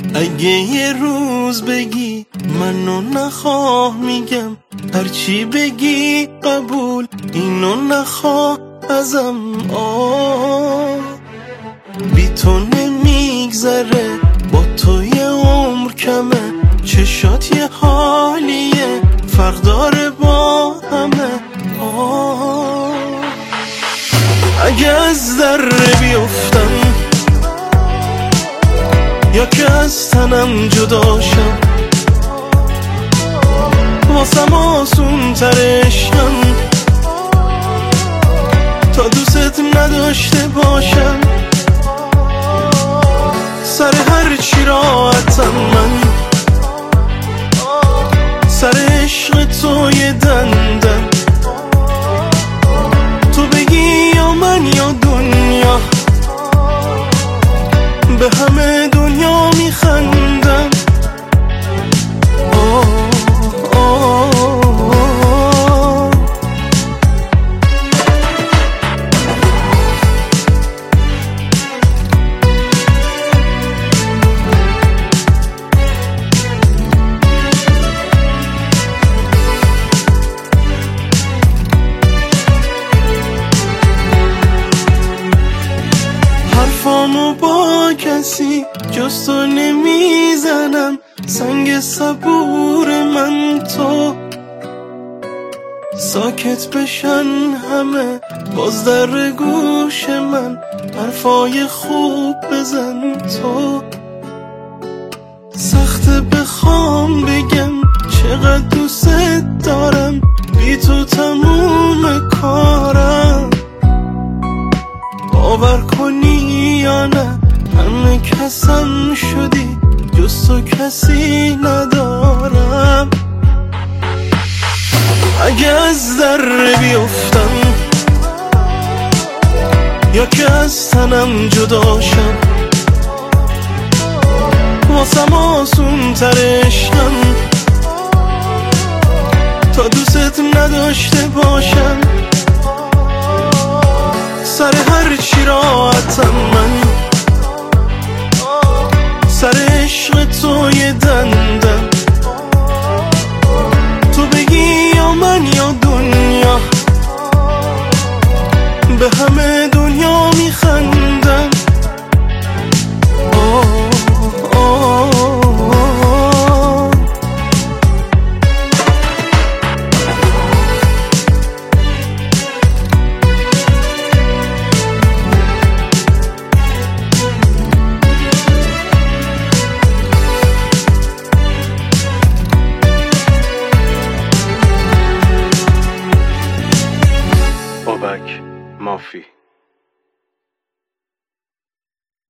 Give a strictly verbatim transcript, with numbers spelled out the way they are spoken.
اگه یه روز بگی منو نخواه، میگم هرچی بگی قبول، اینو نخواه ازم. آه بی تو نمیگذره، با تو یه عمر کمه، چشات یه حالیه، فرق داره با همه. آه اگه از دره بیفتم یا که از تنم جداشم، واسم آسون ترشم تا دوست نداشته باشم. سر هر چی راحتم من، سر عشق تو یه دندم. تو بگی یا من یا دنیا، به همه دنیا میخندم. آه آه آه حرفامو با کسی جز تو نمیزنم، سنگ صبور من تو. ساکت بشن همه باز در گوش من، حرفای خوب بزن تو. سخته بخوام بگم چقدر دوست دارم، بی تو تموم کارم. باور کنی یا نه همه کسم شدی، جز تو کسی ندارم. اگه از در بیفتم یا که از تنم جداشم، واسم آسون ترشم تا دوست نداشته باشم. سر هر چی راحتم من، سر عشق تو یه دندم. تو بگی یا من یا دنیا، به همه دنیا میخندم. آه آه آه بابک مافی.